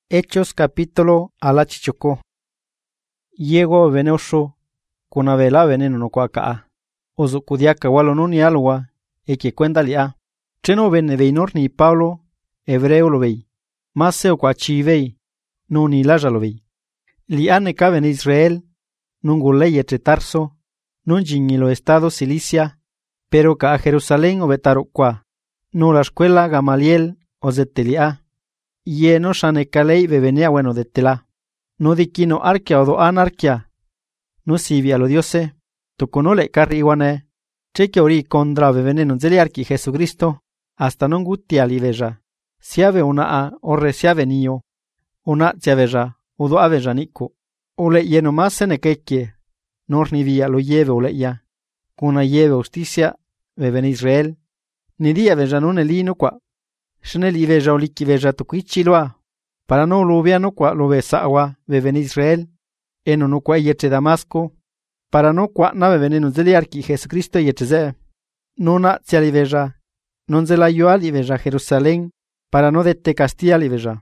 Hechos capítulo alachichoko. Yego veneosho, kunavela veneno no kwaka. Ozu kudiaka walo nuni alwa, eke kwenda lia. Cheno vene veinor ni Pablo, hebreo lo vei. Maseo kwa chivei, no ni laja lo vei. Liane caben Israel, nungulei etre Tarso, nunjingi lo estado Cilicia, pero ka a Jerusalén obetaro kwa. No la escuela Gamaliel, ozetelia. Ye no shanekalei bevenea bueno de tela. No dikino arkia odo anarkia. No sivi a lo diose. Tukonole carri iwane. Cheque ori contra beveneno zeliarki Jesucristo. Hasta non gutti aliveja. Siave una a orre siave nio. Una siaveja. Udo aveja niku. Ule yeno más ne kekie. Norni via lo lleve ule ya. Kuna lleve justicia. Beven Israel. Ni dia veja non elino qua. Shneli veja oliki veja tuquichiloa. Para no lo veano qua lo besawa beven Israel. Eno no qua yeche Damasco. Para no qua na beveneno zeliarki Jesucristo yecheze. Nona tsiali veja. Non zela yoali veja Jerusalén. Para no dette castiali veja.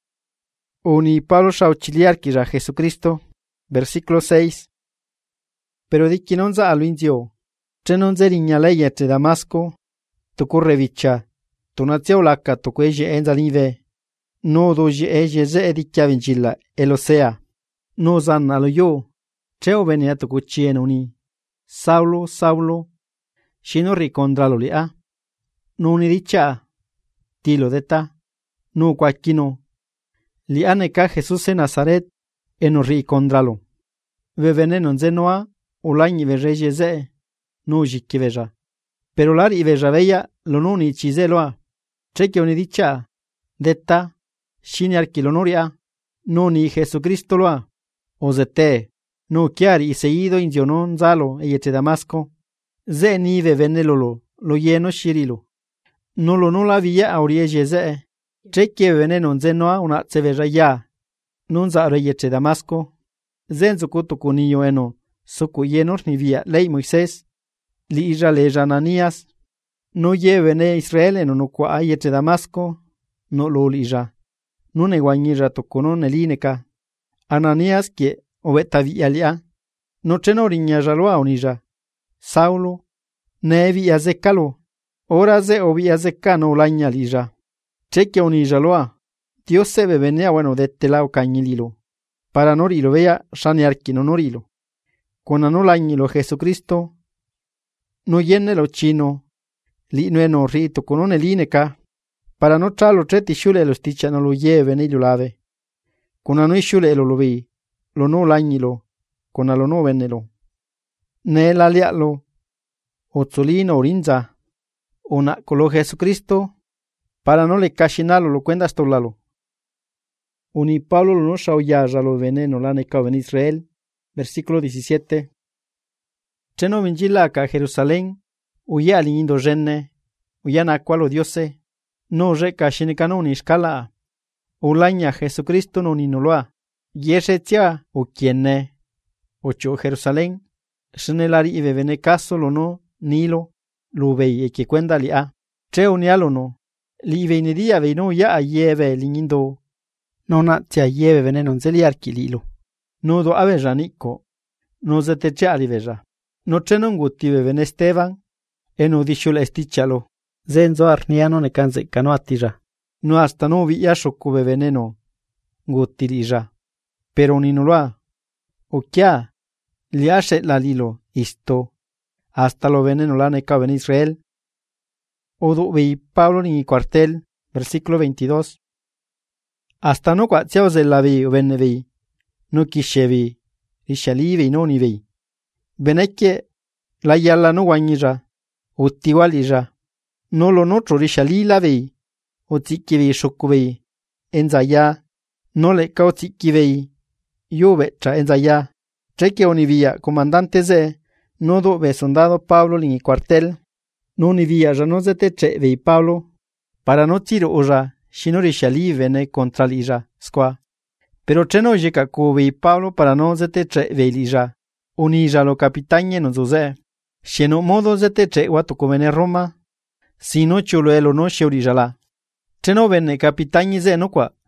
Uni Pablo shauchiliarki ja Jesucristo. Versículo 6. Pero di kinonza aluinzio. Chenon zeliñale yeche Damasco. Tukurre vicha. Tunazio laka tukueje enzalive. No doji eje ze edikya vincilla elosea. No zan alo yo. Cheo venea tukuchien uni. Saulo, Saulo. Shino ricondralo lia. No ni dicha. Tilo deta. No quaquino. Lianeka Jesús en Nazaret. Eno ricondralo. Vevenenon zenoa. Ulañi vejeje ze. No jikiveja. Pero lari veja veia lo noni chizeloa. Cheque oni dicha. Detta. Shini arquilonoria. Noni Jesucristo loa. Ozete. No chiari seido inzionon zalo eyete Damasco. Ze nive venelolo. Lo lleno shirilo. No lo no la via auriege ze. Cheque venenon zenoa una tseveja ya. Non za eyete Damasco. Zenzo kutukuniyo eno. Suku yenor ni via ley Moisés. Li Israel Ananías. No llevene Israel en no qua ayete Damasco. No lo lija. No neguañira toconon elineka. Ananías que obetavialia. No chenoriña jaloa onija. Saulo. Nevi azekalo. Ora ze obi azekano laña lija. Cheque onijaloa. Dios se venea bueno de telao cañililo. Para norilo vea shanearquino norilo. Con anolañilo Jesucristo. No llene lo chino. Li no rito con un elineka. Para no tralo treti shule lo sticha no lo lleve ni lo lave. Con anui shule lo vi. Lo no lañilo. Con alo no venelo. Ne la lialo. Otzolino orinza. Una colo Jesucristo. Para no le cashinalo lo cuendas tolalo. Uni Pablo lo no shauyaja lo veneno la necao en Israel. Versículo 17. Cheno vinjila acá Jerusalén, uya lindo renne, uya na cualo diose, no reca shinikano ni escala, ulaña Jesucristo no ni noloa, yesetia o quienne, ocho Jerusalén, shenelari y bebene caso lo no, nilo, lo vei e que cuenda li a, cheo ni alo no, li veinedia veino ya a yeve lindo, no na tia yeve venenon zeliarki lilo, no do ave janiko, no zetecha aliveja. No chenon gutive ven Esteban, eno dishula estichalo, zenzo arniano ne kanze canoatija, no hasta no vi yashokube veneno, gutirija, pero ni noloa, o kya, liashe la lilo, isto, hasta lo veneno la ne caben Israel, odo vi Pablo ni cuartel, versículo 22, hasta no cuatziaos de la vi o venevi, no kishevi, ishalivi no ni vi. Beneke la yala no guañira, o tiwalija, no lo notro rishali la vei, o tikivi shokuvei, enzaya, no le cao tikivei, yo vecha enzaya, cheque onivia, comandante ze, no do ve sondado Pablo lini cuartel, no nivia ya no zeteche vei Pablo, para no tiro oja, shino rishali vene contra lija, squa, pero cheno jeka ku vei Pablo para no zeteche vei lija. Unija lo capitañe no zoze. Sheno modo zeteche watukomene Roma. Sino chulo elo no sheurijala. Cheno vene capitañe ze no qua.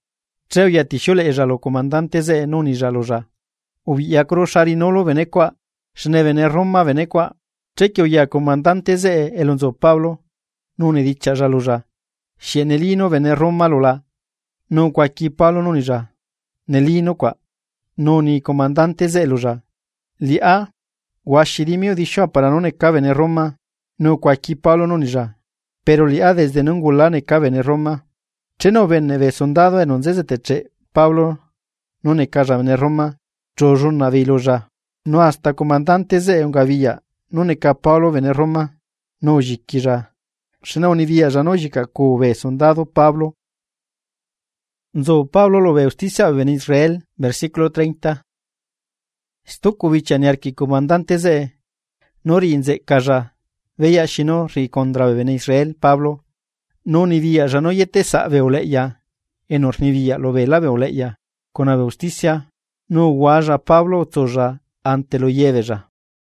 Treo ya tishole lo comandante ze nuni jaloja. Ubiakro sharinolo venekwa, shne vene Roma venekwa, trekio ya comandante ze elonzo Pablo, nuni dicha jaloja. Shenelino vene Roma lola, no kwa ki Pablo nuni ja. Nelino kwa, noni comandante ze loja. Li a, washirimio disho para no ne cabe en Roma, no kwa ki Pablo nuni ja. Pero li a desde nungula ne cabe en Roma. Cheno venne ve soldado en onzeze teche Pablo no ne caja en Roma, jojo navilo ja. No hasta comandante ze ungavilla, no ne ca Pablo vene Roma, no jikira. Shena univia ja no jika ku ve soldado Pablo. Nzo Pablo lo ve justicia en Israel, versículo 30. Stukuvicha niarki comandante ze, nori inze kaja, veya shino ri contra en Israel Pablo, no ni via ya no yete sa veoleya, enor ni via lo ve la veoleya, con la justicia, no guaya Pablo toja ante lo lleveja.